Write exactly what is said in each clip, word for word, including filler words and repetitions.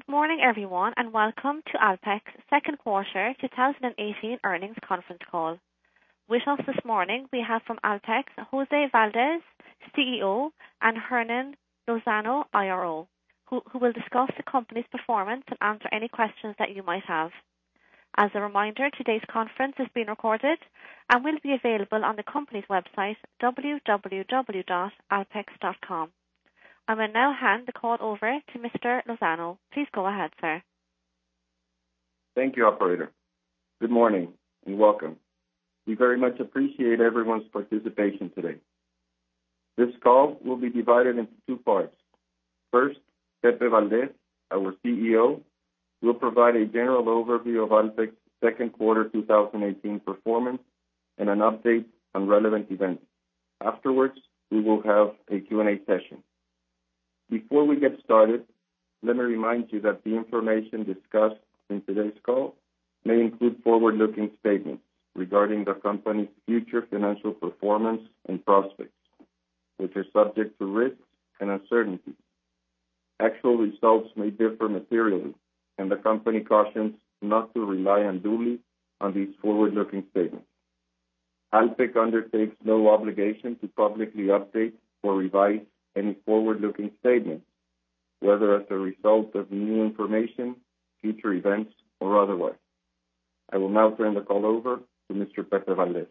morning, everyone, and welcome to Alpek's second quarter twenty eighteen earnings conference call. With us this morning, we have from Alpek, Jose Valdez, C E O, and Hernan Lozano, I R O, who, who will discuss the company's performance and answer any questions that you might have. As a reminder, today's conference is being recorded and will be available on the company's website, w w w dot alpex dot com. I will now hand the call over to Mister Lozano. Please go ahead, sir. Thank you, operator. Good morning and welcome. We very much appreciate everyone's participation today. This call will be divided into two parts. First, Pepe Valdez, our C E O, will provide a general overview of Alpek's second quarter twenty eighteen performance and an update on relevant events. Afterwards, we will have a Q and A session. Before we get started, let me remind you that the information discussed in today's call may include forward-looking statements regarding the company's future financial performance and prospects, which are subject to risks and uncertainties. Actual results may differ materially, and the company cautions not to rely unduly on these forward-looking statements. Alpek undertakes no obligation to publicly update or revise any forward-looking statements, whether as a result of new information, future events, or otherwise. I will now turn the call over to Mister Pepe Valdez.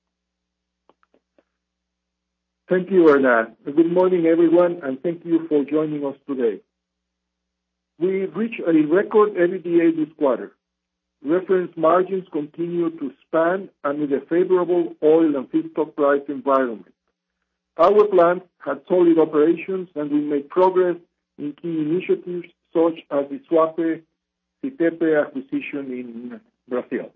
Thank you, Hernan. Good morning, everyone, and thank you for joining us today. We reached a record EBITDA this quarter. Reference margins continue to expand amid a favorable oil and feedstock price environment. Our plant had solid operations, and we made progress in key initiatives such as the Suape Sitepe acquisition in Brazil.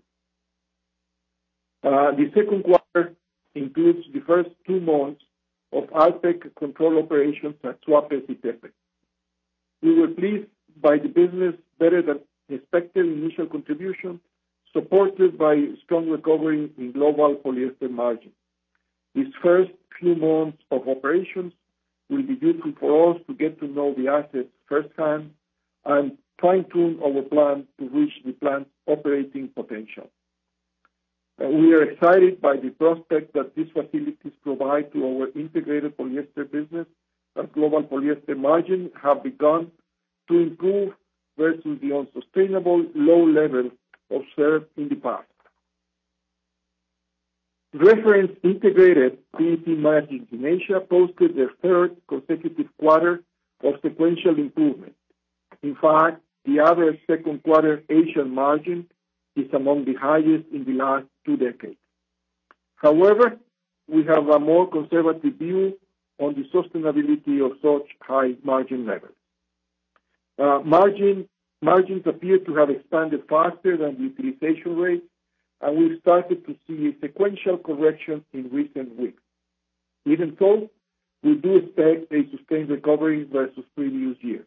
Uh, the second quarter includes the first two months of Alpek control operations at Suape Sitepe. We were pleased by the business better than expected initial contribution, supported by strong recovery in global polyester margins. These first few months of operations will be useful for us to get to know the assets firsthand and fine-tune our plan to reach the plant's operating potential. Uh, we are excited by the prospect that these facilities provide to our integrated polyester business, as global polyester margins have begun to improve versus the unsustainable low level observed in the past. Reference integrated P E T margins in Asia posted their third consecutive quarter of sequential improvement. In fact, the average second quarter Asian margin is among the highest in the last two decades. However, we have a more conservative view on the sustainability of such high margin levels. Uh, margin, margins appear to have expanded faster than the utilization rate, and we've started to see a sequential correction in recent weeks. Even so, we do expect a sustained recovery versus previous years.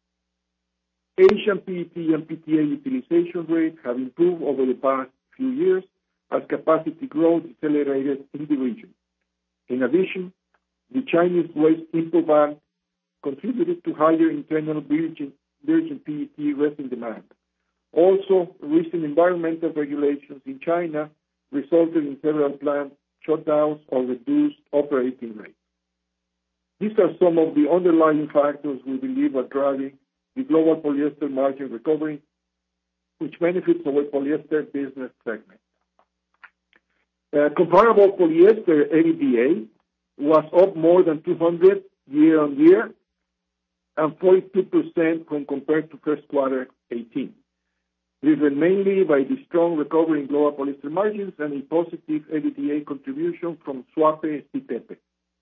Asian P E T and P T A utilization rates have improved over the past few years as capacity growth accelerated in the region. In addition, the Chinese waste import ban contributed to higher internal virgin, virgin P E T resin demand. Also, recent environmental regulations in China resulted in several plant shutdowns or reduced operating rates. These are some of the underlying factors we believe are driving the global polyester margin recovery, which benefits our polyester business segment. Uh, comparable polyester EBITDA was up more than two hundred year on year and forty-two percent when compared to first quarter eighteen. Driven mainly by the strong recovery in global polyester margins and a positive EBITDA contribution from Suape Sitepe.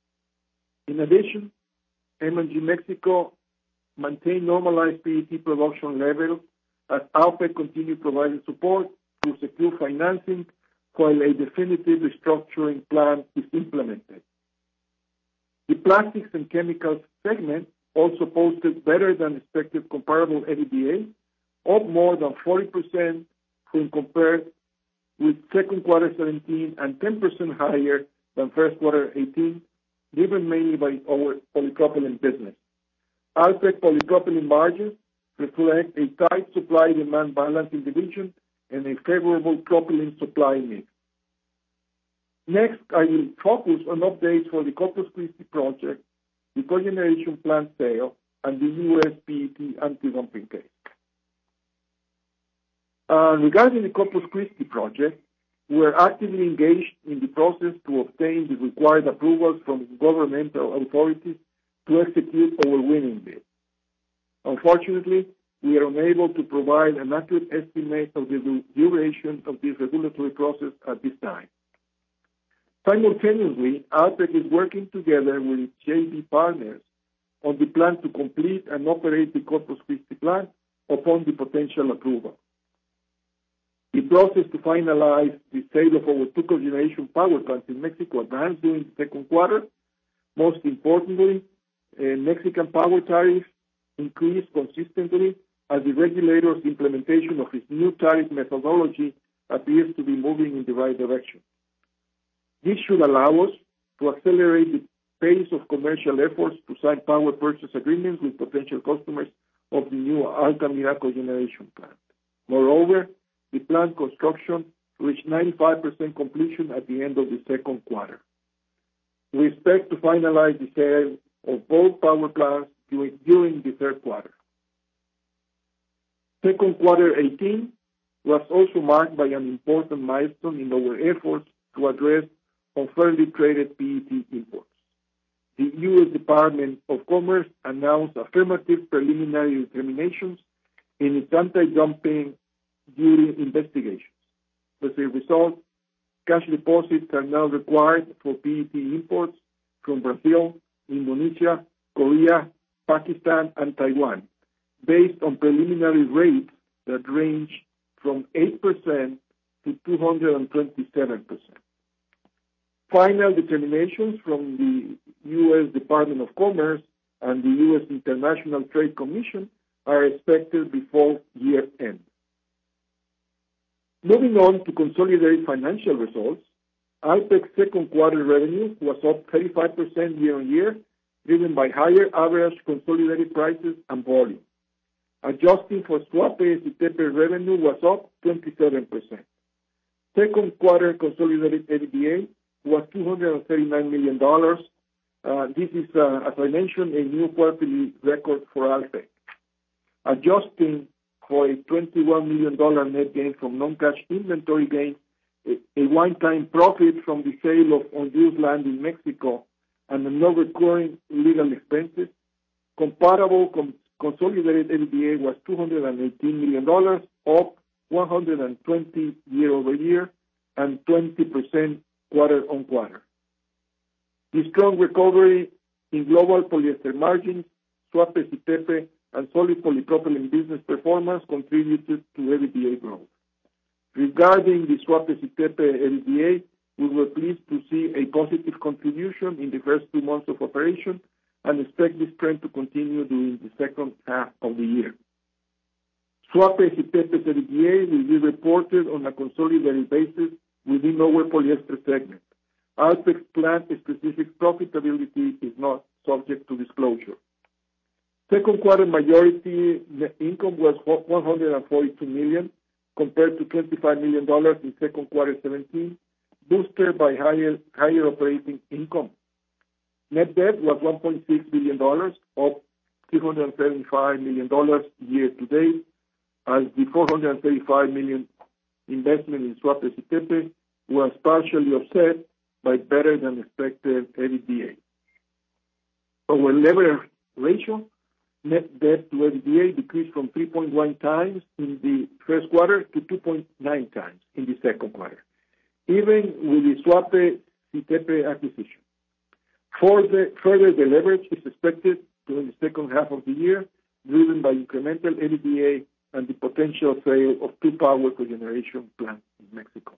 In addition, M and G Mexico maintained normalized P E T production levels as Alpek continued providing support to secure financing while a definitive restructuring plan is implemented. The plastics and chemicals segment also posted better than expected comparable EBITDA, up more than forty percent when compared with second quarter seventeen and ten percent higher than first quarter eighteen, driven mainly by our polypropylene business. Alpek polypropylene margins reflect a tight supply-demand balance in the region and a favorable propylene supply mix. Next, I will focus on updates for the Corpus Christi project, the cogeneration plant sale, and the U S P E T anti-dumping case. Uh, regarding the Corpus Christi project, we are actively engaged in the process to obtain the required approvals from governmental authorities to execute our winning bid. Unfortunately, we are unable to provide an accurate estimate of the duration of this regulatory process at this time. Simultaneously, Alpek is working together with its J V partners on the plan to complete and operate the Corpus Christi plant upon the potential approval. The process to finalize the sale of our two cogeneration power plants in Mexico advanced during the second quarter. Most importantly, uh, Mexican power tariffs increased consistently as the regulator's implementation of its new tariff methodology appears to be moving in the right direction. This should allow us to accelerate the pace of commercial efforts to sign power purchase agreements with potential customers of the new Altamira cogeneration plant. Moreover, the plant construction reached ninety-five percent completion at the end of the second quarter. We expect to finalize the sale of both power plants during, during the third quarter. Second quarter eighteen was also marked by an important milestone in our efforts to address unfairly traded P E T imports. The U S Department of Commerce announced affirmative preliminary determinations in its anti-dumping duty investigations. As a result, cash deposits are now required for P E T imports from Brazil, Indonesia, Korea, Pakistan, and Taiwan, based on preliminary rates that range from eight percent to two hundred twenty-seven percent. Final determinations from the U S Department of Commerce and the U S International Trade Commission are expected before year end. Moving on to consolidated financial results, Alpek's second quarter revenue was up thirty-five percent year-on-year, driven by higher average consolidated prices and volume. Adjusting for Suape y Tepe revenue was up twenty-seven percent. Second quarter consolidated EBITDA was two hundred thirty-nine million dollars. Uh, this is, uh, as I mentioned, a new quarterly record for Alpek. Adjusting for a twenty-one million dollars net gain from non-cash inventory gains, a, a one-time profit from the sale of unused land in Mexico, and the non-recurring legal expenses, comparable com- consolidated EBITDA was two hundred eighteen million dollars, up one hundred twenty year-over-year and twenty percent quarter-on-quarter. The strong recovery in global polyester margins, Suape y Tepe, and solid polypropylene business performance contributed to EBITDA growth. Regarding the Suape y Tepe EBITDA, we were pleased to see a positive contribution in the first two months of operation and expect this trend to continue during the second half of the year. Suape y Tepe's EBITDA will be reported on a consolidated basis within our polyester segment. Alpek's plant-specific profitability is not subject to disclosure. Second quarter majority net income was one hundred forty-two million dollars compared to twenty-five million dollars in second quarter seventeen, boosted by higher higher operating income. Net debt was one point six billion dollars, up three hundred seventy-five million dollars year to date, as the four hundred thirty-five million dollars investment in Suape y Tepe was partially offset by better than expected EBITDA. Our leverage ratio, net debt to EBITDA, decreased from three point one times in the first quarter to two point nine times in the second quarter, even with the Suape y Tepe acquisition. Further, further the leverage is expected during the second half of the year, driven by incremental EBITDA and the potential sale of two power cogeneration plants in Mexico.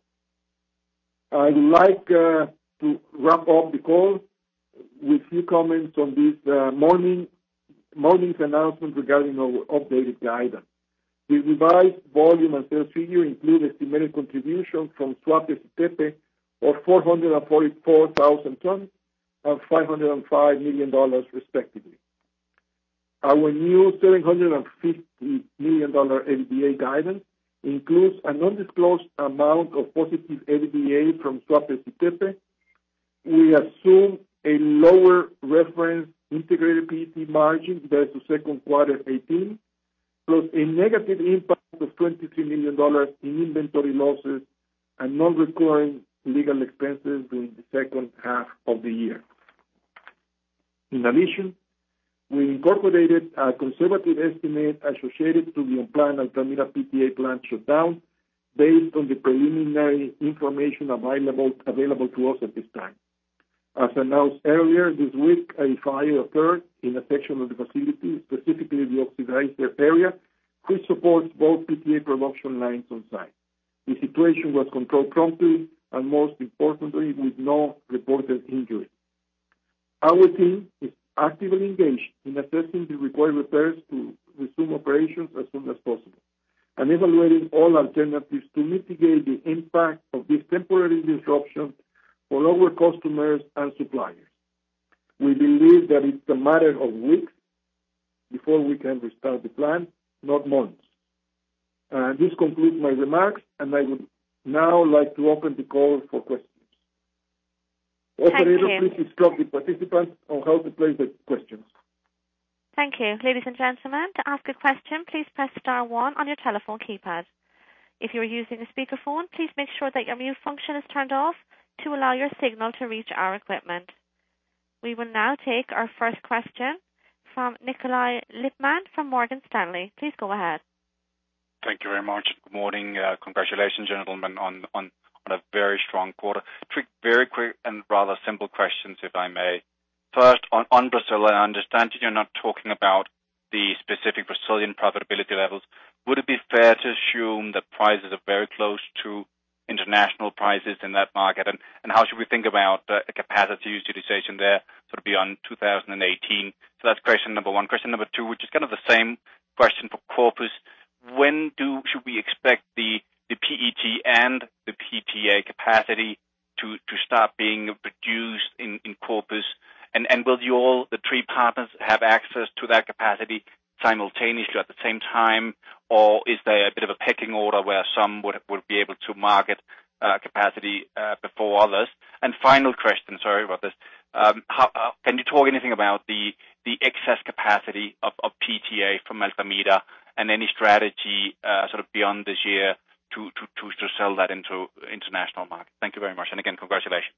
I would like uh, to wrap up the call with a few comments on this uh, morning morning's announcement regarding our updated guidance. The revised volume and sales figure include estimated contribution from Suape y Tepe of four hundred forty-four thousand tons and five hundred five million dollars respectively. Our new seven hundred fifty million dollars EBITDA guidance includes an undisclosed amount of positive EBITDA from Suape Citepe. We assume a lower reference integrated P E T margin versus second quarter eighteen, plus a negative impact of twenty-three million dollars in inventory losses and non-recurring legal expenses during the second half of the year. In addition, we incorporated a conservative estimate associated to the unplanned Altamira P T A plant shutdown based on the preliminary information available, available to us at this time. As announced earlier this week, a fire occurred in a section of the facility, specifically the oxidizer area, which supports both P T A production lines on site. The situation was controlled promptly and, most importantly, with no reported injuries. Our team is actively engaged in assessing the required repairs to resume operations as soon as possible and evaluating all alternatives to mitigate the impact of this temporary disruption for our customers and suppliers. We believe that it's a matter of weeks before we can restart the plant, not months. Uh, this concludes my remarks, and I would now like to open the call for questions. Operator, please instruct the participants on how to place the questions. Thank you. Ladies and gentlemen, to ask a question, please press star one on your telephone keypad. If you are using a speakerphone, please make sure that your mute function is turned off to allow your signal to reach our equipment. We will now take our first question from Nikolai Lippmann from Morgan Stanley. Please go ahead. Thank you very much. Good morning. Uh, congratulations, gentlemen, on, on on a very strong quarter. Three very quick and rather simple questions, if I may. First, on, on Brazil, I understand that you're not talking about the specific Brazilian profitability levels. Would it be fair to assume that prices are very close to international prices in that market? And, and how should we think about uh, capacity utilization there sort of beyond two thousand eighteen? So that's question number one. Question number two, which is kind of the same question for Corpus. When do should we expect the the P E T and the P T A capacity to, to start being produced in, in Corpus? And, and will you all, the three partners, have access to that capacity simultaneously at the same time? Or is there a bit of a pecking order where some would, would be able to market uh, capacity uh, before others? And final question, sorry about this. Um, how, uh, can you talk anything about the, the excess capacity of, of P T A from Altamira and any strategy uh, sort of beyond this year to, to, to, to sell that into international market? Thank you very much. And again, congratulations.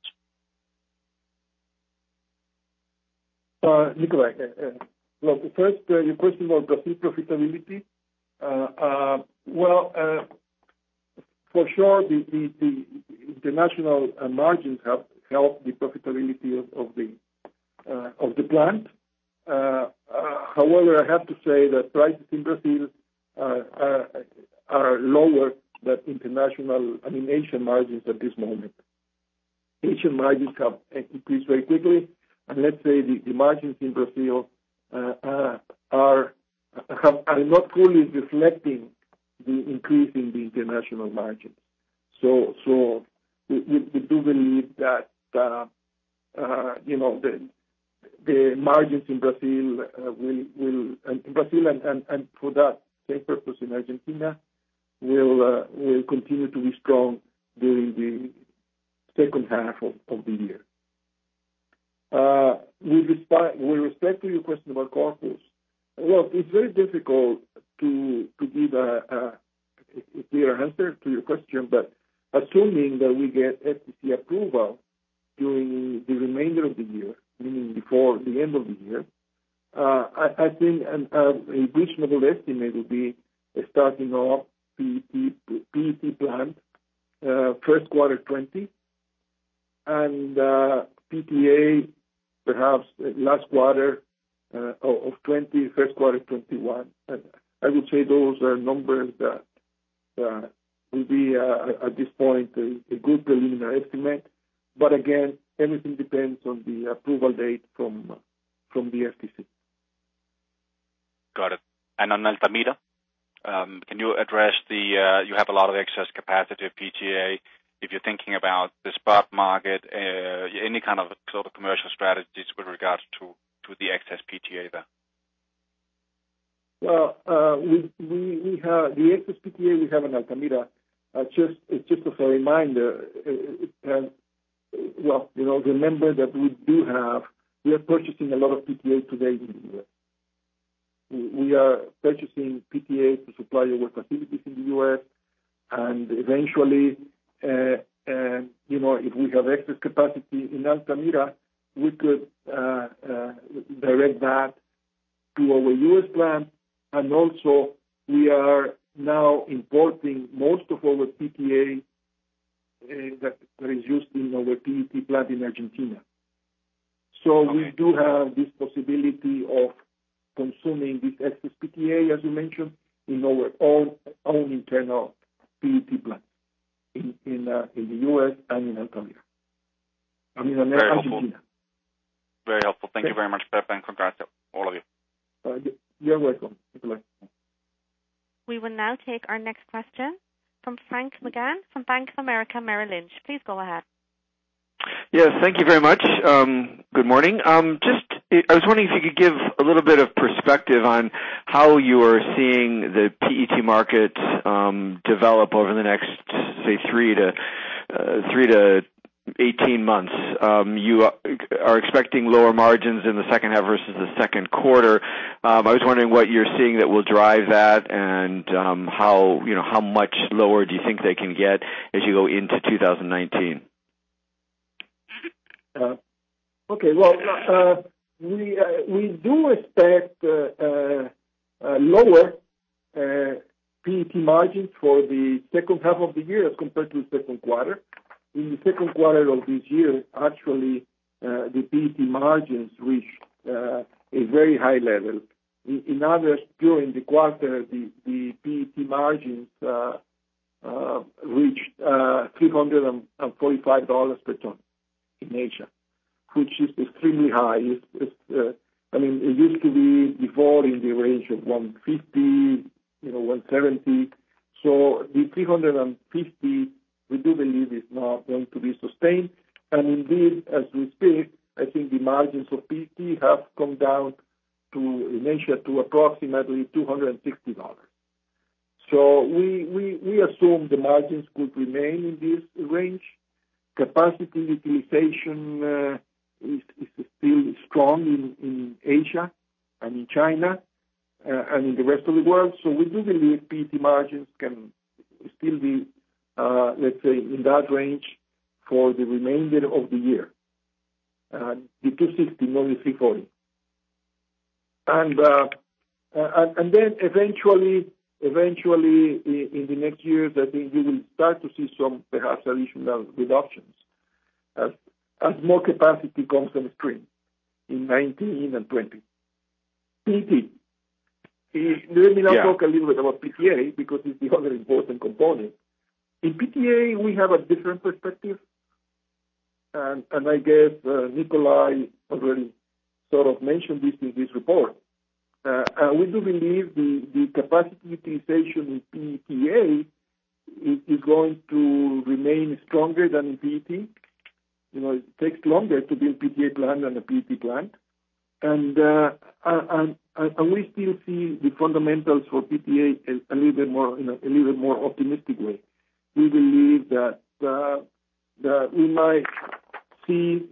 Uh, Nikolai, uh, uh, well, first, uh, your question about Brazil profitability. Uh, uh, well, uh, for sure, the, the, the international uh, margins have helped the profitability of, of the uh, of the plant. Uh, uh, however, I have to say that prices in Brazil uh, are, are lower than international, I mean, Asian margins at this moment. Asian margins have increased very quickly, and let's say the, the margins in Brazil uh, uh, are have, are not fully reflecting the increase in the international margins. So, so we, we, we do believe that uh, uh, you know the the margins in Brazil uh, will will and in Brazil and, and, and for that same purpose in Argentina will uh, will continue to be strong during the second half of, of the year. Uh, with, respect, with respect to your question about Corpus, well, it's very difficult to to give a, a, a clear answer to your question, but assuming that we get F T C approval during the remainder of the year, meaning before the end of the year, uh, I, I think an, uh, a reasonable estimate would be starting off P E T plant uh, first quarter twenty, and uh, P T A perhaps last quarter uh, of twenty, first quarter twenty-one. And I would say those are numbers that uh, will be uh, at this point a, a good preliminary estimate. But again, everything depends on the approval date from uh, from the F T C. Got it. And on Altamira, um, can you address the, uh, you have a lot of excess capacity of P T A. If you're thinking about the spot market, uh, any kind of sort of commercial strategies with regards to, to the excess P T A there? Well, uh, we, we, we have the excess P T A we have in Altamira. Uh, just, it's just as a reminder, it, it has, well, you know, remember that we do have, we are purchasing a lot of P T A today in the U S. We are purchasing P T A to supply our facilities in the U S, and eventually, uh, uh, you know, if we have excess capacity in Altamira, we could uh, uh, direct that to our U S plant, and also we are now importing most of our P T A uh, that, that is used in our P E T plant in Argentina. So okay. We do have this possibility of consuming this excess P T A, as you mentioned, in our own own internal P E T plants in in, uh, in the U S and in Altamira. I mean, in very Argentina. Helpful. Very helpful. Thank okay. you very much, Pep, and congrats to all of you. Uh, you're welcome, Nikolai. We will now take our next question from Frank McGann from Bank of America Merrill Lynch. Please go ahead. Yes, thank you very much. Um, good morning. Um, just, I was wondering if you could give a little bit of perspective on how you are seeing the P E T market um, develop over the next, say, three to uh, three to eighteen months. Um, you are expecting lower margins in the second half versus the second quarter. Um, I was wondering what you're seeing that will drive that, and um, how you know how much lower do you think they can get as you go into two thousand nineteen? Uh, okay, well, uh, we uh, we do expect uh, uh, uh, lower uh, P E T margins for the second half of the year as compared to the second quarter. In the second quarter of this year, actually, uh, the P E T margins reached uh, a very high level. In, in others, during the quarter, the, the P E T margins uh, uh, reached uh, three hundred forty-five dollars per ton in Asia, which is extremely high. It's, it's, uh, I mean, it used to be before in the range of one fifty, you know, one seventy. So the three hundred fifty, we do believe, is not going to be sustained. And indeed, as we speak, I think the margins of P E T have come down to in Asia to approximately two hundred sixty dollars. So we, we, we assume the margins could remain in this range. Capacity utilization uh, is, is still strong in, in Asia and in China uh, and in the rest of the world. So we do believe P E T margins can still be, uh, let's say, in that range for the remainder of the year. Uh, the two sixty, not the three forty. And, uh, and, and then eventually, Eventually, in the next years, I think you will start to see some perhaps additional reductions as, as more capacity comes on stream in nineteen and twenty. P E T. Let me now yeah. talk a little bit about P T A because it's the other important component. In P T A, we have a different perspective, and, and I guess uh, Nikolai already sort of mentioned this in his report. Uh, uh, we do believe the, the capacity utilization in P E T A is, is going to remain stronger than in P E T. You know, it takes longer to build P T A plant than a P E T plant. And, uh, and, and we still see the fundamentals for P T A a, a little bit more, in a, a little bit more optimistic way. We believe that, uh, that we might see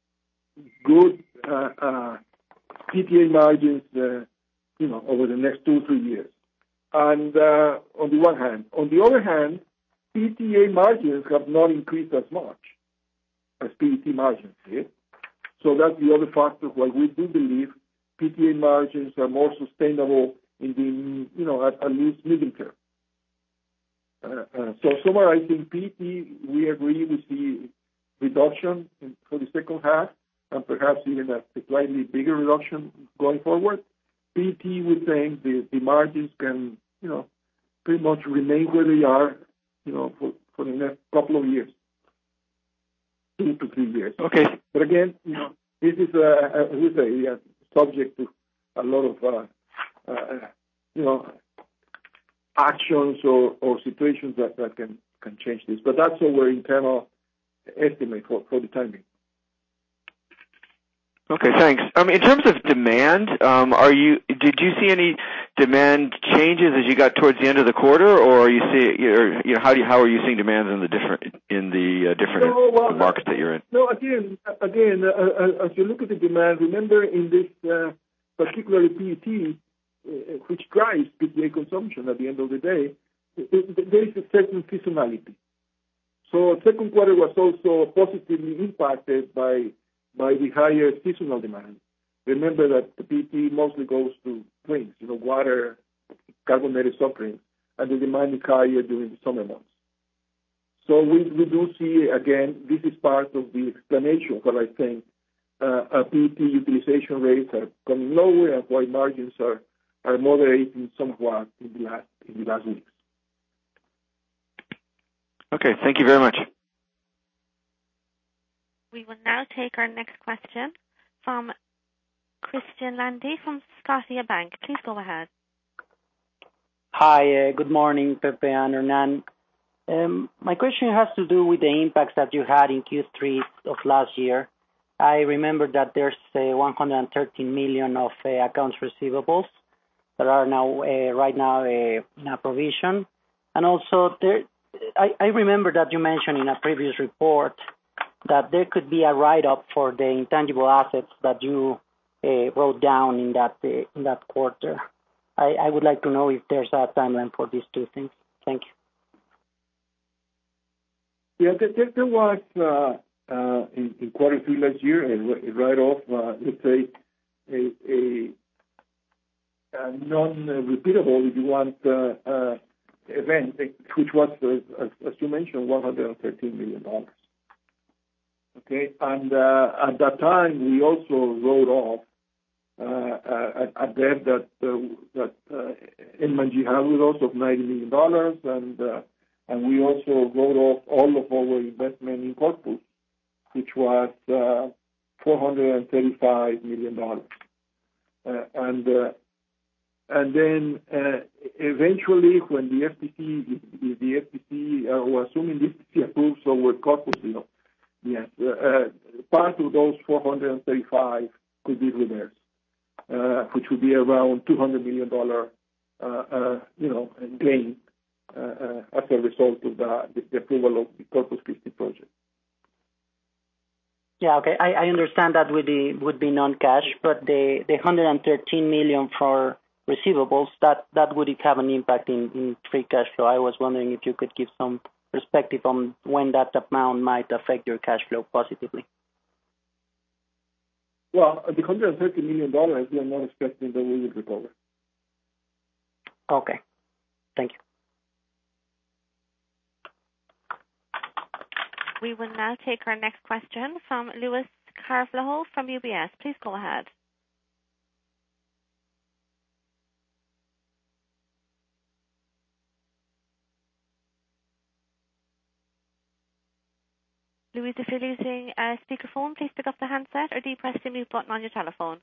good uh, uh, P T A margins uh, you know, over the next two, three years. And uh, on the one hand. On the other hand, P T A margins have not increased as much as P E T margins did. So that's the other factor why we do believe P T A margins are more sustainable in the, you know, at, at least medium term. Uh, uh, so summarizing P E T, we agree we see reduction in, for the second half, and perhaps even a slightly bigger reduction going forward. P E T, we think the, the margins can, you know, pretty much remain where they are, you know, for, for the next couple of years, two to three years. Okay. But again, you know, this is, uh, as we say, uh, subject to a lot of, uh, uh, you know, actions or, or situations that, that can, can change this. But that's our internal estimate for, for the time being. Okay, thanks. Um, in terms of demand, um, are you? Did you see any demand changes as you got towards the end of the quarter, or are you see, you know, how do you, how are you seeing demands in the different in the uh, different no, well, markets that you're in? No, again, again, uh, as you look at the demand, remember in this uh, particularly P E T, uh, which drives P T A consumption at the end of the day, it, it, there is a certain seasonality. So second quarter was also positively impacted by by the higher seasonal demand. Remember that the P E T mostly goes to drinks, you know, water, carbonated soft drinks, and the demand is higher during the summer months. So we, we do see, again, this is part of the explanation for, I think, uh, uh, P E T utilization rates are coming lower and why margins are, are moderating somewhat in the last in the last weeks. Okay, thank you very much. We will now take our next question from Christian Landy from Scotia Bank. Please go ahead. Hi, uh, good morning, Pepe and Hernan. Um, my question has to do with the impacts that you had in Q three of last year. I remember that there's uh, one hundred thirteen million of uh, accounts receivables that are now uh, right now uh, in a provision, and also there. I, I remember that you mentioned in a previous report that there could be a write-up for the intangible assets that you uh, wrote down in that uh, in that quarter. I, I would like to know if there's a timeline for these two things. Thank you. Yeah, there, there was uh, uh, in, in quarter three last year a, a write-off, uh, let's say, a, a, a non-repeatable, if you want, uh, uh, event, which was, uh, as, as you mentioned, one hundred thirteen million dollars. Okay, and uh, at that time we also wrote off uh, a, a debt that uh, that uh, Enmanji had with us of ninety million dollars, and uh, and we also wrote off all of our investment in Corpus, which was uh, four hundred thirty-five million dollars, uh, and. Uh, And then uh, eventually, when the F T C, if the F T C, uh, or assuming the F T C approves our corpus deal, yes, uh, uh, part of those four hundred thirty-five could be reversed, uh, which would be around two hundred million dollars, uh, uh, you know, gain uh, uh, as a result of the, the approval of the Corpus Christi project. Yeah, okay. I, I understand that would be would be non-cash, but the the one hundred thirteen million for receivables, that, that would have an impact in, in free cash flow. I was wondering if you could give some perspective on when that amount might affect your cash flow positively. Well, the one hundred thirty million dollars, we are not expecting that we will recover. Okay. Thank you. We will now take our next question from Luis Carvalho from U B S. Please go ahead. Louise, if you're using a speakerphone, please pick up the handset or depress the mute button on your telephone.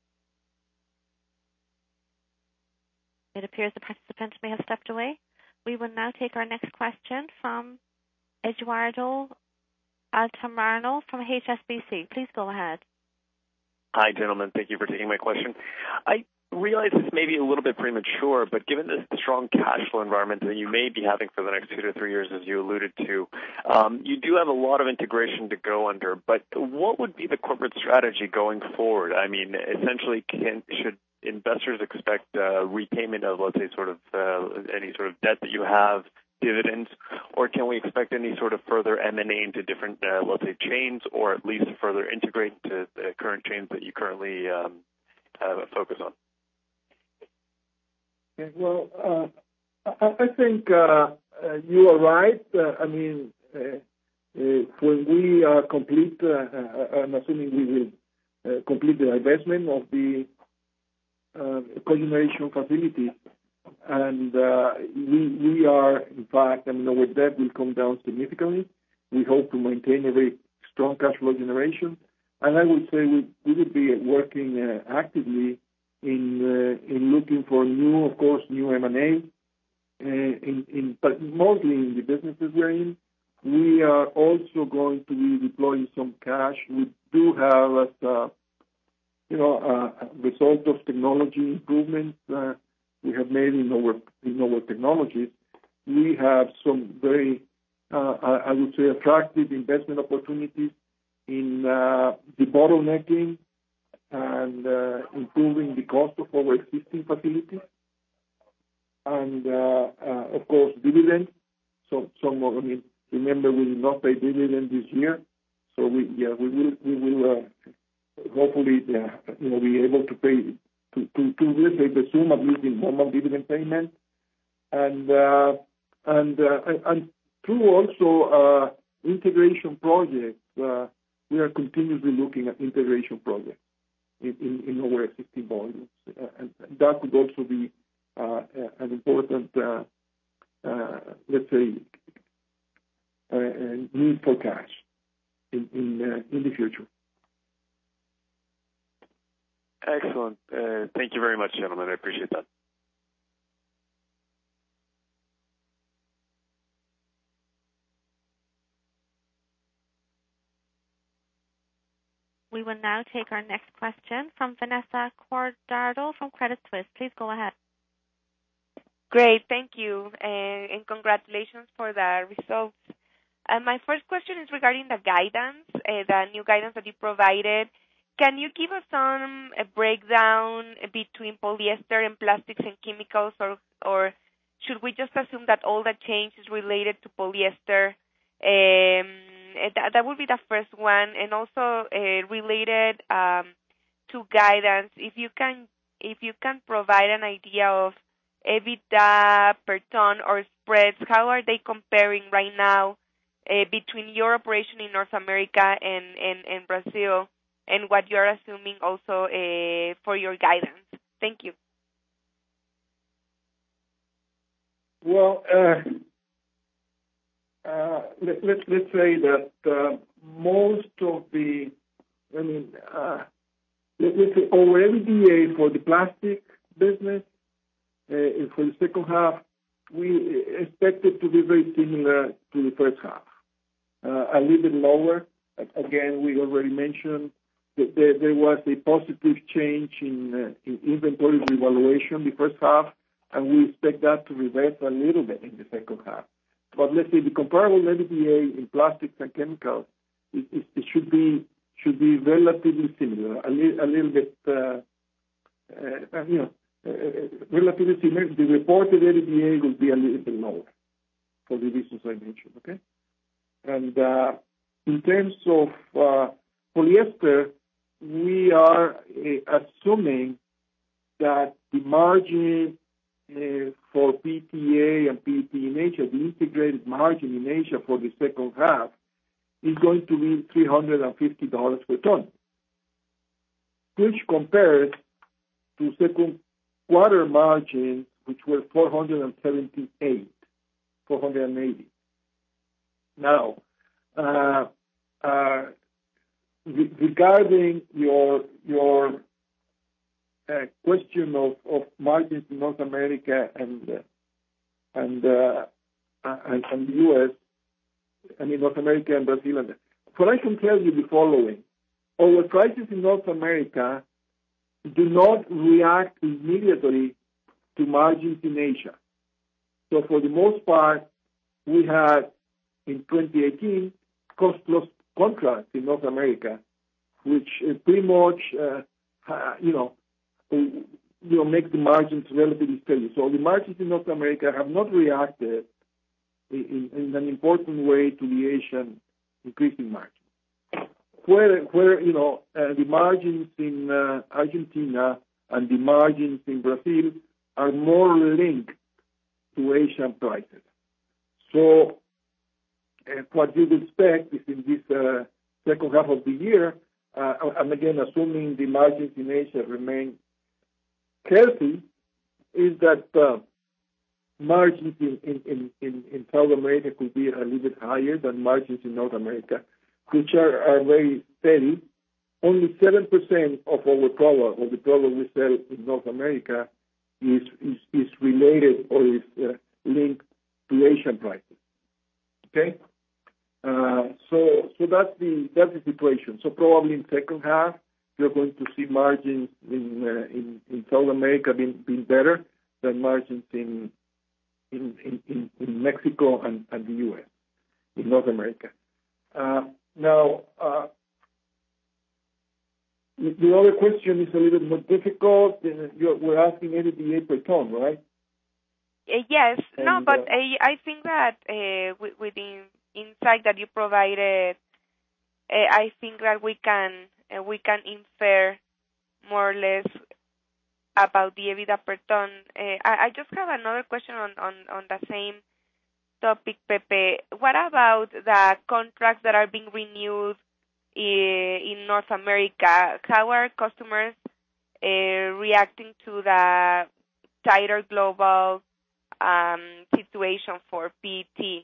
It appears the participant may have stepped away. We will now take our next question from Eduardo Altamirano from H S B C. Please go ahead. Hi, gentlemen. Thank you for taking my question. I realize this may be a little bit premature, but given the strong cash flow environment that you may be having for the next two to three years, as you alluded to, um, you do have a lot of integration to go under. But what would be the corporate strategy going forward? I mean, essentially, can, should investors expect uh, repayment of, let's say, sort of uh, any sort of debt that you have, dividends, or can we expect any sort of further M and A into different, uh, let's say, chains, or at least further integrate into the current chains that you currently um, uh, focus on? Okay, well, uh, I, I think uh, uh, you are right. Uh, I mean, uh, uh, when we uh, complete, uh, uh, I'm assuming we will uh, complete the investment of the uh, cogeneration facility. And uh, we we are, in fact, I mean, our debt will come down significantly. We hope to maintain a very strong cash flow generation. And I would say we, we would be working uh, actively in uh, in looking for new, of course, new M and A, uh, in, in, but mostly in the businesses we're in. We are also going to be deploying some cash. We do have, as uh, you know, a result of technology improvements, uh, we have made in our in our technologies, we have some very, uh, I would say, attractive investment opportunities in uh, debottlenecking and uh, improving the cost of our existing facilities, and uh, uh, of course dividends. So, some I mean, remember we did not pay dividend this year, so we yeah we will we will uh, hopefully uh, you know be able to pay to to, to let's say resume at least the normal dividend payment, and uh, and uh, and through also uh, integration projects, uh, we are continuously looking at integration projects in, in, in our existing volumes, uh, and that could also be uh, an important uh, uh, let's say uh, need for cash in in, uh, in the future. Excellent. Uh, thank you very much, gentlemen. I appreciate that. We will now take our next question from Vanessa Cordardo from Credit Suisse. Please go ahead. Great, thank you, and, and congratulations for the results. Uh, my first question is regarding the guidance, uh, the new guidance that you provided. Can you give us some a breakdown between polyester and plastics and chemicals, or or should we just assume that all the change is related to polyester? Um, that, that would be the first one, and also uh, related um, to guidance. If you can, if you can provide an idea of EBITDA per ton or spreads, how are they comparing right now uh, between your operation in North America and and, and Brazil? And what you're assuming also uh, for your guidance. Thank you. Well, uh, uh, let, let, let's say that uh, most of the, I mean, uh, let, let's say our EBITDA for the plastic business uh, for the second half, we expect it to be very similar to the first half, uh, a little bit lower. Again, we already mentioned There, there was a positive change in, uh, in inventory revaluation the first half, and we expect that to reverse a little bit in the second half. But let's say the comparable EBITDA in plastics and chemicals, it, it, it should be should be relatively similar, a, li- a little bit, uh, uh, you know, uh, relatively similar. The reported EBITDA will be a little bit lower for the reasons I mentioned. Okay, and uh, in terms of uh, polyester, we are uh, assuming that the margin uh, for P T A and P E T in Asia, the integrated margin in Asia for the second half, is going to be three hundred fifty dollars per ton, which compares to second quarter margins, which were four hundred seventy-eight, four hundred eighty. Now, uh, uh, regarding your your uh, question of, of margins in North America and uh, and, uh, and and the U S, I mean North America and Brazil, and what I can tell you the following: our prices in North America do not react immediately to margins in Asia. So for the most part, we had in twenty eighteen cost plus contracts in North America, which uh, pretty much, uh, uh, you know, uh, you know, make the margins relatively steady. So the margins in North America have not reacted in, in an important way to the Asian increasing margins. Where, where you know, uh, the margins in uh, Argentina and the margins in Brazil are more linked to Asian prices. So uh, what you would expect is in this uh, second half of the year, uh, and again, assuming the margins in Asia remain healthy, is that uh, margins in, in, in, in South America could be a little bit higher than margins in North America, which are, are very steady. Only seven percent of our product, or the product we sell in North America, is is, is related or is uh, linked to Asian prices. Okay, uh, so so that's the that's the situation. So probably in second half you're going to see margins in uh, in, in South America being being better, than margins in in, in, in Mexico and, and the U S, in North America. Uh, now, uh, the other question is a little more difficult. You're, we're asking E B I T D A per ton, right? Uh, yes. And, no, but uh, uh, I think that uh, with, with the insight that you provided, uh, I think that we can uh, we can infer more or less about the EBITDA per ton. Uh, I, I just have another question on, on, on the same topic, Pepe. What about the contracts that are being renewed in North America? How are customers uh, reacting to the tighter global um, situation for P E T?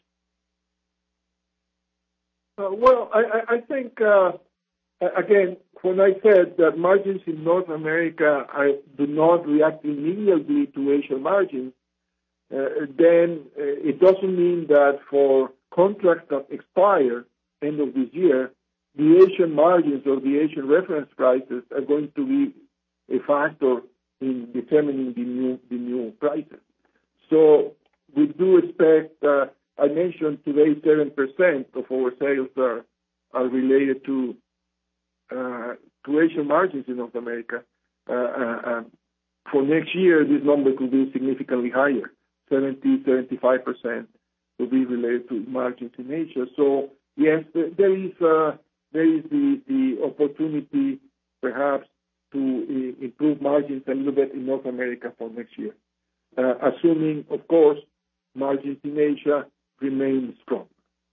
Uh, well, I, I think, uh, again, when I said that margins in North America I do not react immediately to Asian margins, uh, then uh, it doesn't mean that for contracts that expire end of this year, the Asian margins or the Asian reference prices are going to be a factor in determining the new the new prices. So we do expect, uh, I mentioned today seven percent of our sales are, are related to uh, to Asian margins in North America. Uh, uh, for next year, this number could be significantly higher. seventy, seventy-five percent will be related to margins in Asia. So yes, there is uh, there is the, the opportunity perhaps to uh, improve margins a little bit in North America for next year, uh, assuming, of course, margins in Asia remain strong.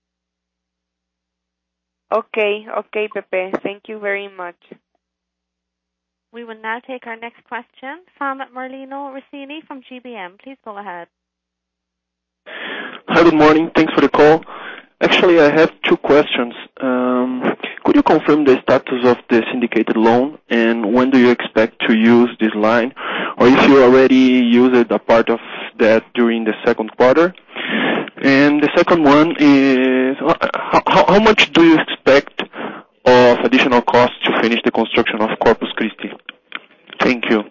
Okay, okay, Pepe. Thank you very much. We will now take our next question from Merlino Rossini from G B M. Please go ahead. Hi, good morning. Thanks for the call. Actually, I have two questions. Um, could you confirm the status of the syndicated loan, and when do you expect to use this line, or if you already used a part of that during the second quarter? And the second one is, how, how much do you expect of additional costs to finish the construction of Corpus Christi? Thank you.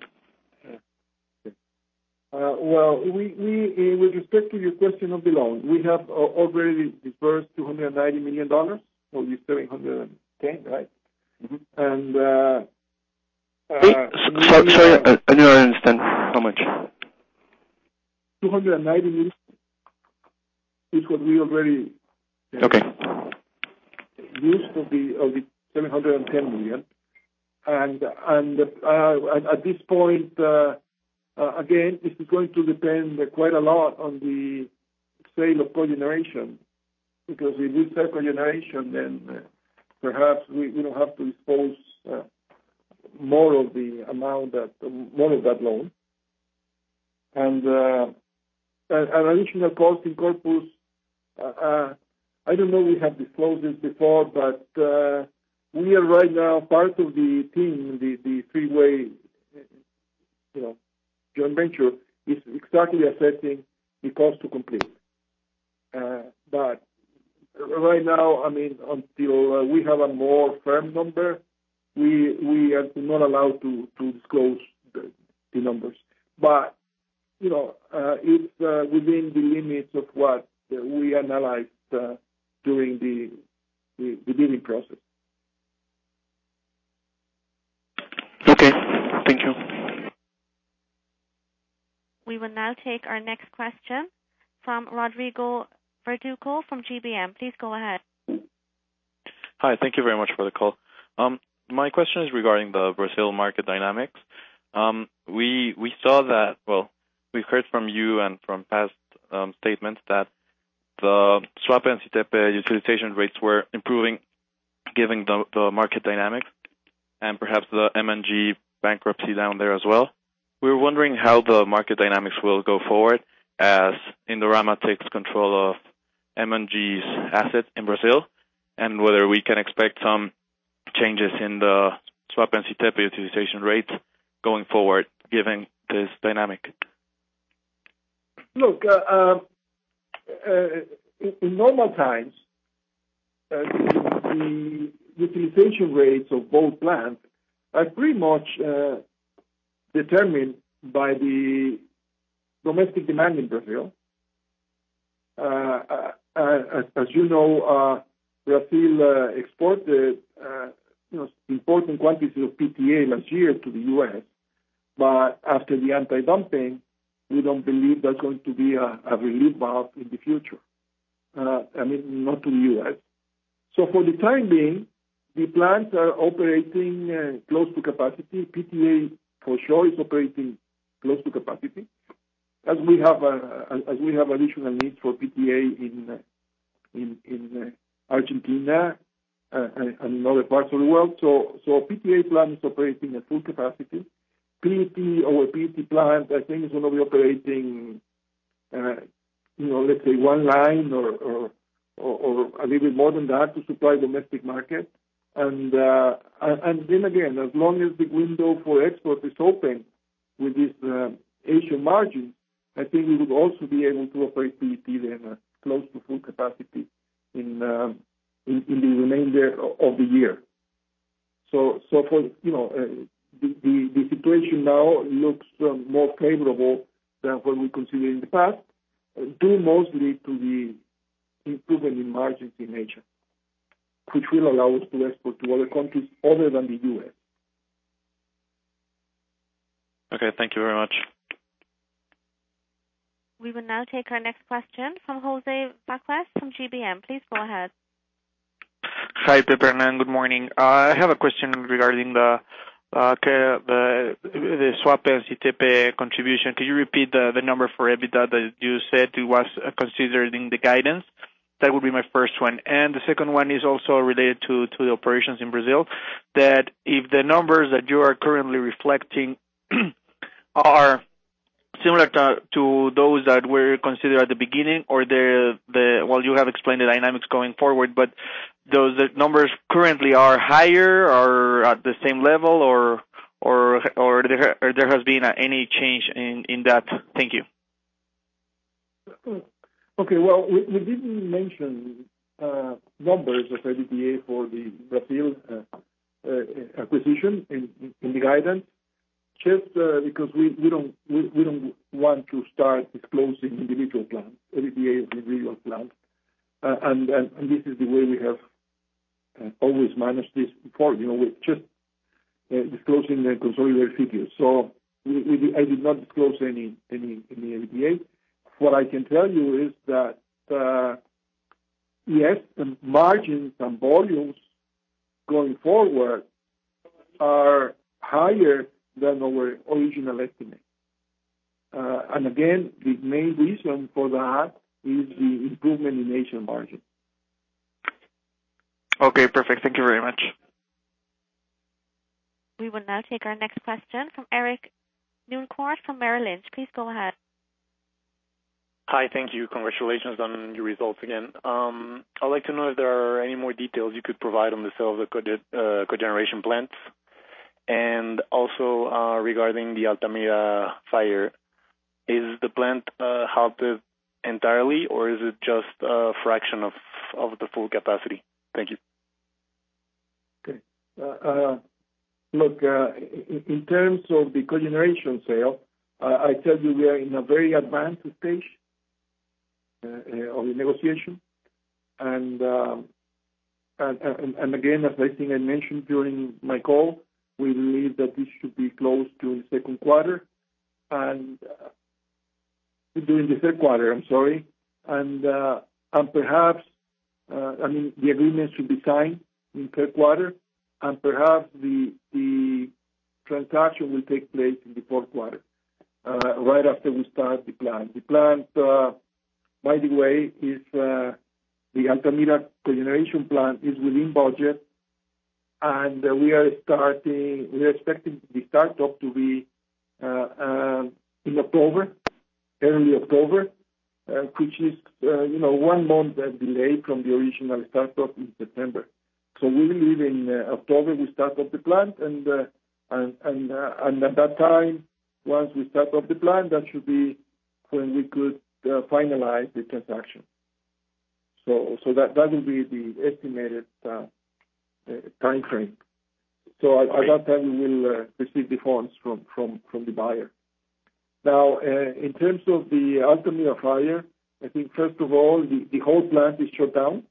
Uh, well, we, we uh, with respect to your question of the loan, we have uh, already disbursed two hundred ninety million dollars, or you seven hundred ten, right? Mm-hmm. And uh, Wait, uh, so, sorry, sorry, I, I don't understand how much. two hundred ninety million is what we already uh, okay. used of the of the seven hundred ten million, and and uh, at, at this point. Uh, Uh, again, this is going to depend uh, quite a lot on the sale of cogeneration, because if we sell cogeneration, then uh, perhaps we, we don't have to dispose uh, more of the amount that uh, more of that loan, and uh, an additional cost in Corpus. Uh, uh, I don't know. We have disclosed this before, but uh, we are right now part of the team, the the three-way, you know. joint venture is exactly assessing the cost to complete. Uh, but right now, I mean, until uh, we have a more firm number, we we are not allowed to, to disclose the, the numbers. But, you know, uh, it's uh, within the limits of what uh, we analyzed uh, during the, the, the bidding process. Okay, thank you. We will now take our next question from Rodrigo Verdugo from G B M. Please go ahead. Hi, thank you very much for the call. Um, my question is regarding the Brazil market dynamics. Um, we we saw that, well, we've heard from you and from past um, statements that the Suape and Citepe utilization rates were improving given the, the market dynamics and perhaps the M N G bankruptcy down there as well. We were wondering how the market dynamics will go forward as Indorama takes control of M N G's assets in Brazil, and whether we can expect some changes in the Suape and Citepe utilization rates going forward, given this dynamic. Look, uh, uh, in, in normal times, uh, the, the utilization rates of both plants are pretty much uh, determined by the domestic demand in Brazil. Uh, uh, as, as you know, uh, Brazil uh, exported uh, you know, important quantities of P T A last year to the U S, but after the anti-dumping, we don't believe there's going to be a, a relief valve in the future. Uh, I mean, not to the U S. So for the time being, the plants are operating uh, close to capacity. P T A for sure is operating close to capacity, as we have uh, as we have additional needs for P T A in uh, in in uh, Argentina uh, and in other parts of the world. So so P T A plant is operating at full capacity. P E T, our P E T plant, I think is going to be operating, uh, you know, let's say one line or, or or or a little bit more than that to supply domestic market. And uh, and then again, as long as the window for export is open with these uh, Asian margins, I think we would also be able to operate P E T then uh, close to full capacity in, uh, in in the remainder of the year. So so for you know uh, the, the the situation now looks um, more favorable than what we considered in the past, uh, due mostly to the improvement in margins in Asia, which will allow us to export to other countries other than the U S. Okay, thank you very much. We will now take our next question from Jose Baquez from G B M. Please go ahead. Hi, Pepe Hernan. Good morning. Uh, I have a question regarding the uh, the the swap and C T P contribution. Could you repeat the, the number for EBITDA that you said it was considered in the guidance? That would be my first one. And the second one is also related to, to the operations in Brazil, that if the numbers that you are currently reflecting are similar to, to those that were considered at the beginning, or the, the well, you have explained the dynamics going forward, but those the numbers currently are higher or at the same level, or or or there, or there has been any change in, in that? Thank you. Okay, well, we, we didn't mention uh, numbers of EBITDA for the Brazil uh, uh, acquisition in, in the guidance, just uh, because we, we don't we, we don't want to start disclosing individual plants, EBITDA of individual plants, uh, and, and and this is the way we have uh, always managed this before. You know, we just uh, disclosing the consolidated figures. So we, we, I did not disclose any any any EBITDA. What I can tell you is that, uh, yes, the margins and volumes going forward are higher than our original estimate. Uh, and again, the main reason for that is the improvement in Asian margins. Okay, perfect. Thank you very much. We will now take our next question from Eric Nuncourt from Merrill Lynch. Please go ahead. Hi, thank you. Congratulations on your results again. Um, I'd like to know if there are any more details you could provide on the sale of the co- uh, cogeneration plants, and also uh, regarding the Altamira fire. Is the plant uh, halted entirely, or is it just a fraction of, of the full capacity? Thank you. Okay. Uh, uh, look, uh, in, in terms of the cogeneration sale, uh, I tell you we are in a very advanced stage Uh, uh, of the negotiation, and, um, and, and and again, as I think I mentioned during my call, we believe that this should be closed during the second quarter, and uh, during the third quarter. I'm sorry, and uh, and perhaps uh, I mean the agreement should be signed in third quarter, and perhaps the the transaction will take place in the fourth quarter, uh, right after we start the plant. The plant. Uh, By the way, is uh, the Altamira cogeneration plant is within budget, and uh, we are starting. We are expecting the startup to be uh, uh, in October, early October, uh, which is uh, you know one month delay from the original startup in September. So we believe in uh, October we start up the plant, and uh, and and, uh, and at that time, once we start up the plant, that should be when we could Uh, finalize the transaction. So, so that that will be the estimated uh, uh, time frame. So at, at that time, we will uh, receive the funds from, from, from the buyer. Now, uh, in terms of the Altamira fire, I think first of all, the, the whole plant is shut down.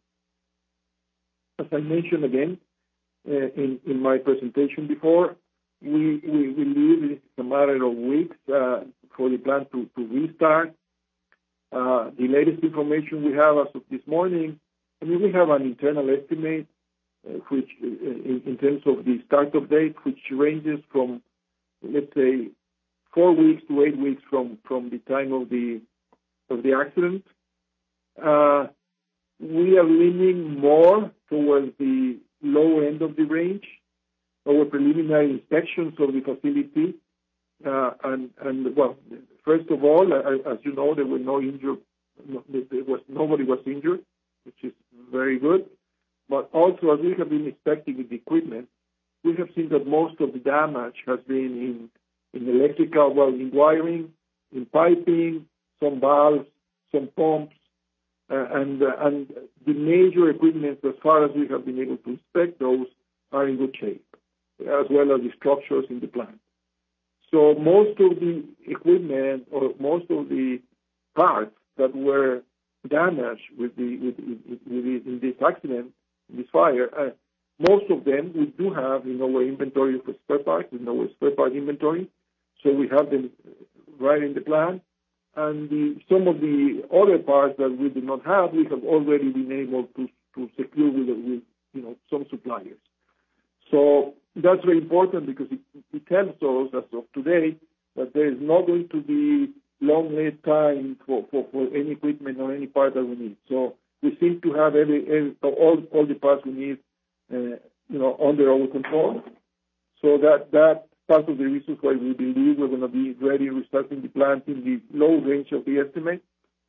As I mentioned again uh, in, in my presentation before, we, we believe it's a matter of weeks uh, for the plant to, to restart. Uh, the latest information we have as of this morning, I mean, we have an internal estimate uh, which, uh, in, in terms of the startup date, which ranges from, let's say, four weeks to eight weeks from, from the time of the of the accident. Uh, we are leaning more towards the low end of the range. Our preliminary inspections of the facility, uh, and, and well, first of all, as you know, there were no injured, there was nobody was injured, which is very good. But also, as we have been inspecting with the equipment, we have seen that most of the damage has been in, in electrical, well, in wiring, in piping, some valves, some pumps, uh, and uh, and the major equipment, as far as we have been able to inspect those, are in good shape, as well as the structures in the plant. So most of the equipment or most of the parts that were damaged with the with, with, with the, in this accident, in this fire, uh, most of them we do have in our inventory for spare parts, in our spare part inventory. So we have them right in the plant. And the, some of the other parts that we do not have, we have already been able to, to secure with, with you know some suppliers. So that's very important because it, it tells us, as of today, that there is not going to be long lead time for, for, for any equipment or any part that we need. So we seem to have every, every all all the parts we need, uh, you know, under our control. So that that. Part of the reasons why we believe we're going to be ready restarting the plant in the low range of the estimate.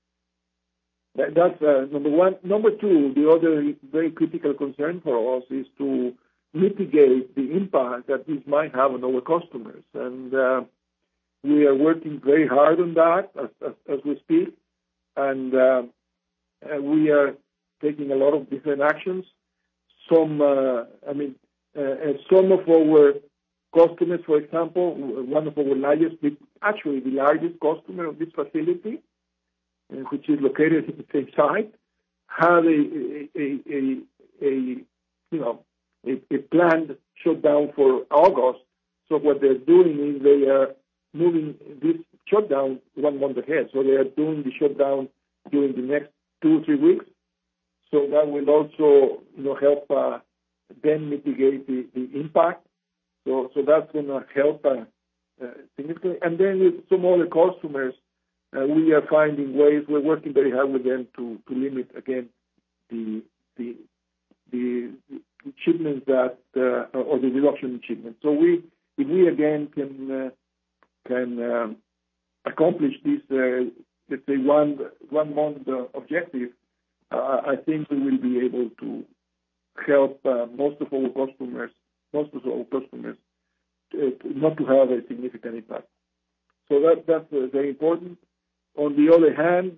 That, that's uh, number one. Number two, the other very critical concern for us is to mitigate the impact that this might have on our customers. And uh, we are working very hard on that as, as, as we speak. And uh, uh, we are taking a lot of different actions. Some, uh, I mean, uh, some of our customers, for example, one of our largest, actually the largest customer of this facility, uh, which is located at the same site, had a, a, a, a, a you know, a, a planned shutdown for August. So what they're doing is they are moving this shutdown one month ahead. So they are doing the shutdown during the next two or three weeks. So that will also, you know, help uh, them mitigate the, the impact. So, so that's going to help uh, uh, significantly. And then with some other customers, uh, we are finding ways. We're working very hard with them to, to limit again the the the shipments that uh, or the reduction in shipments. So we, if we again can uh, can um, accomplish this, uh, let's say one one month uh, objective, uh, I think we will be able to help uh, most of our customers. most of our customers uh, not to have a significant impact. So that, that's uh, very important. On the other hand,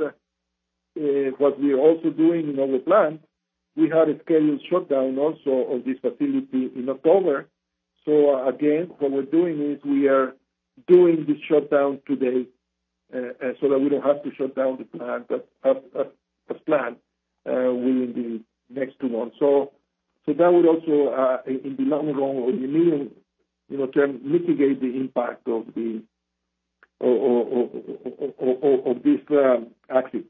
uh, what we are also doing in our plant, we had a scheduled shutdown also of this facility in October. So uh, again, what we're doing is we are doing this shutdown today uh, uh, so that we don't have to shut down the plant as, as, as planned uh, within the next two months. So So that would also, uh, in the long run or in the medium, you know, term, mitigate the impact of the or, or, or, or, or, of this um, accident.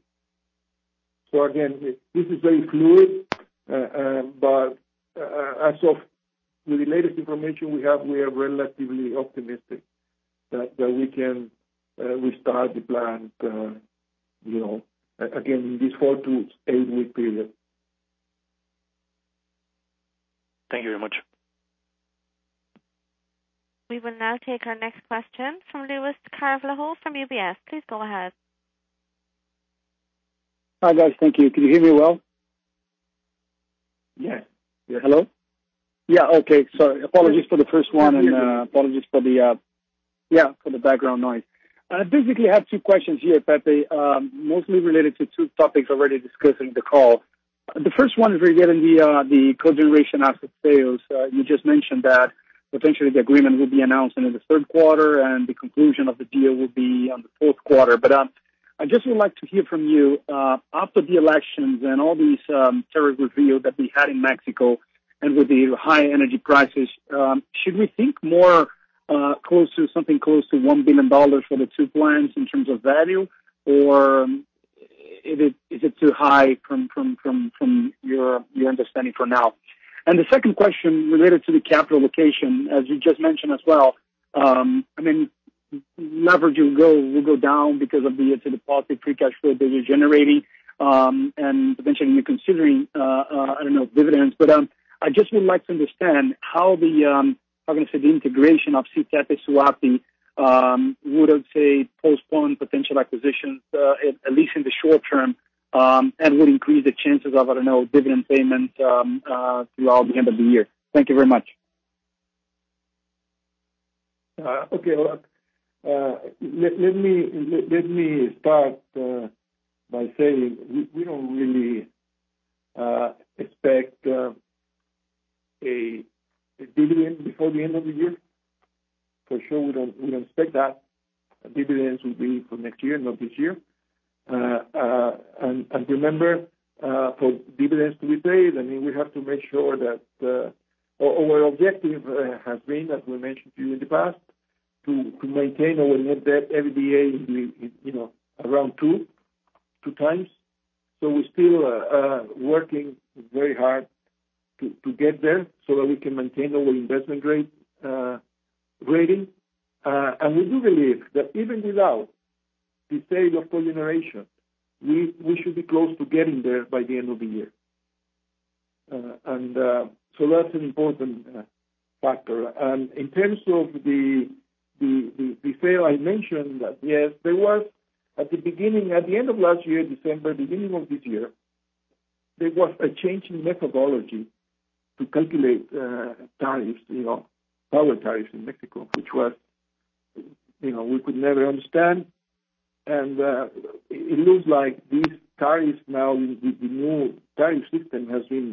So again, this is very fluid, uh, uh, but uh, as of with the latest information we have, we are relatively optimistic that, that we can uh, restart the plant, uh, you know, again in this four to eight week period. Thank you very much. We will now take our next question from Luis Carvalho from U B S. Please go ahead. Hi, guys. Thank you. Can you hear me well? Yes. yes. Hello? Yeah, okay. Sorry. Apologies for the first one, and uh, apologies for the uh, yeah for the background noise. I basically have two questions here, Pepe, um, mostly related to two topics already discussed in the call. The first one is regarding the uh, the cogeneration asset sales. Uh, you just mentioned that potentially the agreement will be announced in the third quarter and the conclusion of the deal will be on the fourth quarter. But um, I just would like to hear from you, uh, after the elections and all these um, tariff review that we had in Mexico and with the high energy prices, um, should we think more uh, close to something close to one billion dollars for the two plants in terms of value, or um, is it, is it too high from, from, from, from your, your understanding for now? And the second question related to the capital allocation, as you just mentioned as well, um, I mean, leverage will go will go down because of the, the positive free cash flow that you're generating, um, and potentially you're considering, uh, uh, I don't know, dividends. But um, I just would like to understand how the, um, how can I say, the integration of C T E P Suape um, would, I say, postpone potential acquisitions, uh, at, at least in the short term, um, and would increase the chances of, I don't know, dividend payments um, uh, throughout the end of the year. Thank you very much. Uh, okay. Well, Uh, let, let me let, let me start uh, by saying we, we don't really uh, expect uh, a, a dividend before the end of the year. For sure, we don't we don't expect that. Dividends will be for next year, not this year. Uh, uh, and, and remember, uh, for dividends to be paid, I mean, we have to make sure that uh, our objective uh, has been, as we mentioned to you in the past, To, to maintain our net debt EBITDA, you know, around two, two times. So we're still uh, uh, working very hard to, to get there so that we can maintain our investment grade uh, rating. Uh, and we do believe that even without the sale of cogeneration, we, we should be close to getting there by the end of the year. Uh, and uh, so that's an important uh, factor. And in terms of the The, the, the sale, I mentioned that, yes, there was at the beginning, at the end of last year, December, beginning of this year, there was a change in methodology to calculate uh, tariffs, you know, power tariffs in Mexico, which was, you know, we could never understand. And uh, it looks like these tariffs now, the, the new tariff system has been,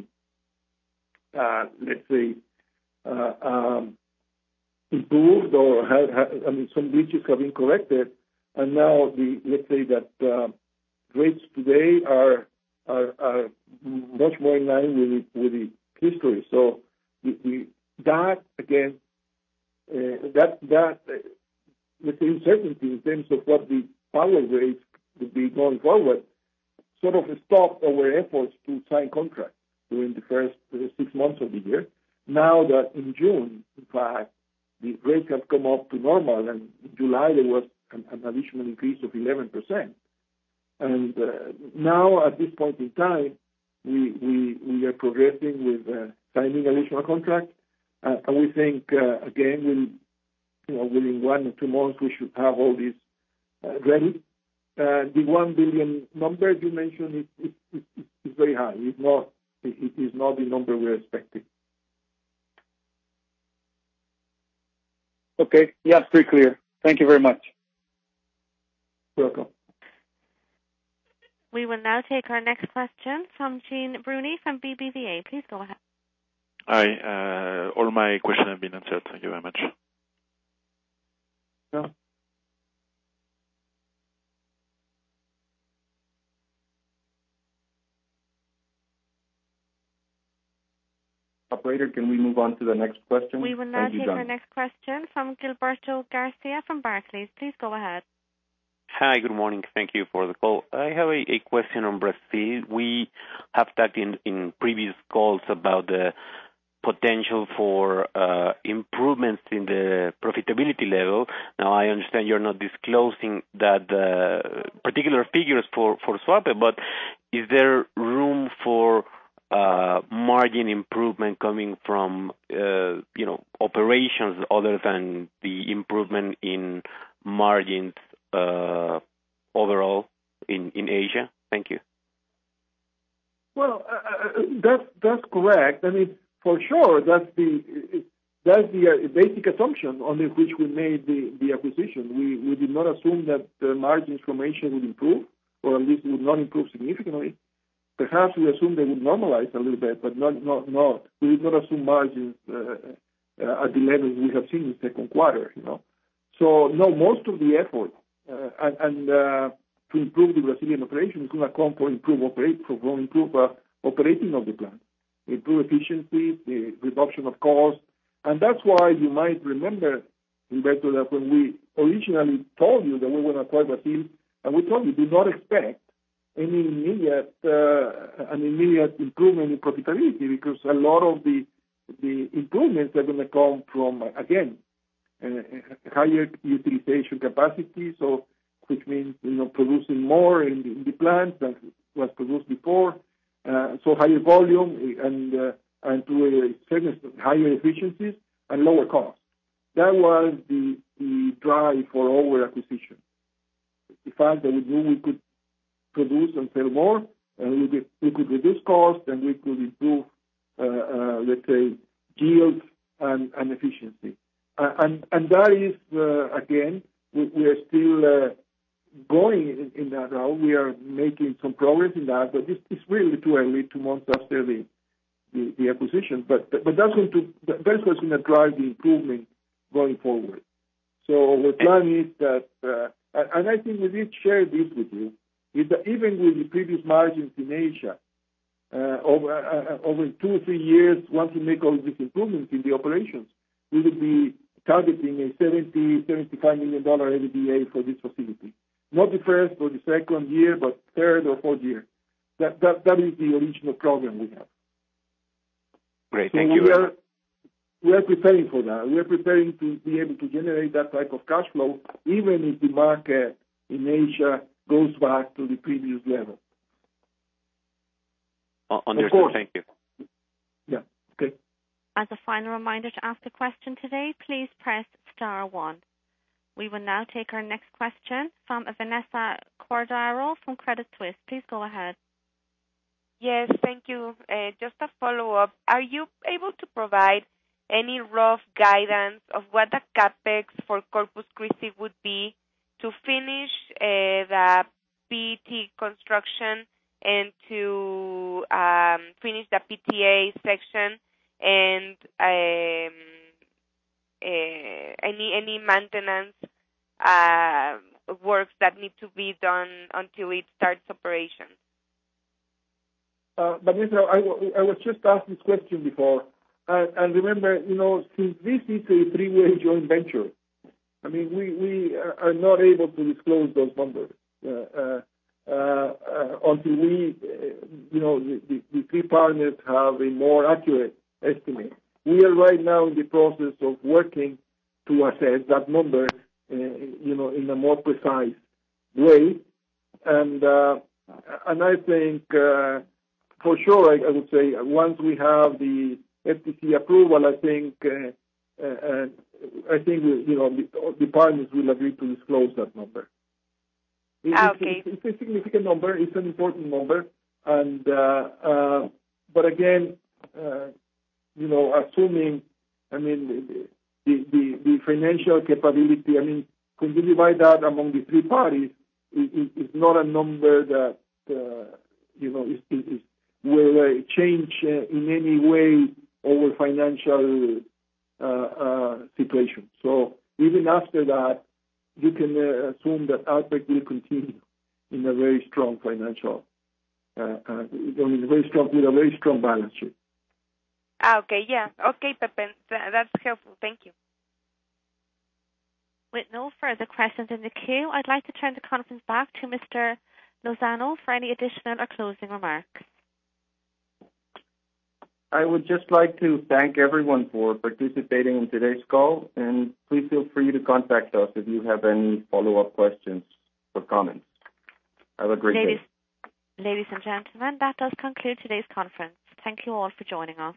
uh, let's say, uh, um, improved, or have, have, I mean, some glitches have been corrected, and now the let's say that uh, rates today are, are are much more in line with the, with the history. So the, the, that again, uh, that that uh, let's say uncertainty in terms of what the power rates would be going forward sort of stopped our efforts to sign contracts during the first uh, six months of the year. Now that in June, in fact, the rates have come up to normal, and in July there was an, an additional increase of eleven percent. And uh, now, at this point in time, we we, we are progressing with uh, signing additional contracts, uh, and we think uh, again, we'll, you know, within one or two months we should have all this uh, ready. Uh, the one billion number you mentioned is, is, is, is very high. It's not it, it is not the number we're expecting. Okay. Yeah, pretty clear. Thank you very much. Welcome. We will now take our next question from Jean Bruni from B B V A. Please go ahead. Hi. Uh, all my questions have been answered. Thank you very much. Yeah. Operator, can we move on to the next question? We will now take our next question from Gilberto Garcia from Barclays. Please go ahead. Hi, good morning. Thank you for the call. I have a, a question on Brazil. We have talked in, in previous calls about the potential for uh, improvements in the profitability level. Now, I understand you're not disclosing that uh, particular figures for, for Suape, but is there room for Uh, margin improvement coming from, uh, you know, operations other than the improvement in margins uh, overall in, in Asia? Thank you. Well, uh, that's that's correct. I mean, for sure, that's the that's the uh, basic assumption on which we made the, the acquisition. We we did not assume that the margins from Asia would improve, or at least would not improve significantly. Perhaps we assumed they would normalize a little bit, but not not not. We did not assume margins uh, uh, at the levels we have seen in the second quarter. You know, so no, most of the effort uh, and, and uh, to improve the Brazilian operation is going to come for improve operate for improve uh, operating of the plant, improve efficiency, the reduction of cost, and that's why you might remember, Humberto, that when we originally told you that we were going to acquire Brazil, and we told you do not expect any immediate uh, an immediate improvement in profitability, because a lot of the the improvements are going to come from, again, uh, higher utilization capacity, so which means, you know, producing more in the, in the plant than was produced before, uh, so higher volume and uh, and to a certain extent, higher efficiencies and lower costs. That was the, the drive for our acquisition. The fact that we knew we could produce and sell more, and we could, we could reduce costs, and we could improve, uh, uh, let's say, yield and, and efficiency. Uh, and and that is, uh, again, we, we are still uh, going in, in that route. We are making some progress in that, but it's, it's really too early, two months after the the, the acquisition. But but that's going to that's what's going to drive the improvement going forward. So the plan is that, uh, and I think we did share this with you, is that even with the previous margins in Asia, uh, over, uh, over two or three years, once we make all these improvements in the operations, we will be targeting a seventy, seventy-five million dollars E B I for this facility. Not the first or the second year, but third or fourth year. That that, that is the original program we have. Great, so thank we you. Are, we are preparing for that. We are preparing to be able to generate that type of cash flow, even if the market in Asia goes back to the previous level. Uh, understood, thank you. Yeah, okay. As a final reminder, to ask a question today, please press star one. We will now take our next question from Vanessa Cordero from Credit Suisse. Please go ahead. Yes, thank you. Uh, just a follow-up. Are you able to provide any rough guidance of what the capex for Corpus Christi would be to finish uh, the P E T construction and to um, finish the P T A section and um, uh, any any maintenance uh, works that need to be done until it starts operations? Uh, Vanessa, I, w- I was just asked this question before, uh, and remember, you know, since this is a three-way joint venture, I mean, we, we are not able to disclose those numbers uh, uh, uh, until we, uh, you know, the, the, the three partners have a more accurate estimate. We are right now in the process of working to assess that number, uh, you know, in a more precise way, and uh, and I think. Uh, For sure, I, I would say once we have the F T C approval, I think uh, uh, I think you know the, the partners will agree to disclose that number. It, ah, okay. It's, it's a significant number. It's an important number, and uh, uh, but again, uh, you know, assuming, I mean, the, the the financial capability. I mean, when you divide that among the three parties, it, it, it's not a number that uh, you know is. is will uh, change uh, in any way our financial uh, uh, situation. So even after that, you can uh, assume that Alpek will continue in a very strong financial, uh, uh, I mean, very strong with a very strong balance sheet. Ah, okay, yeah, okay, Pepe, that's helpful. Thank you. With no further questions in the queue, I'd like to turn the conference back to Mister Lozano for any additional or closing remarks. I would just like to thank everyone for participating in today's call, and please feel free to contact us if you have any follow-up questions or comments. Have a great ladies, day. Ladies and gentlemen, that does conclude today's conference. Thank you all for joining us.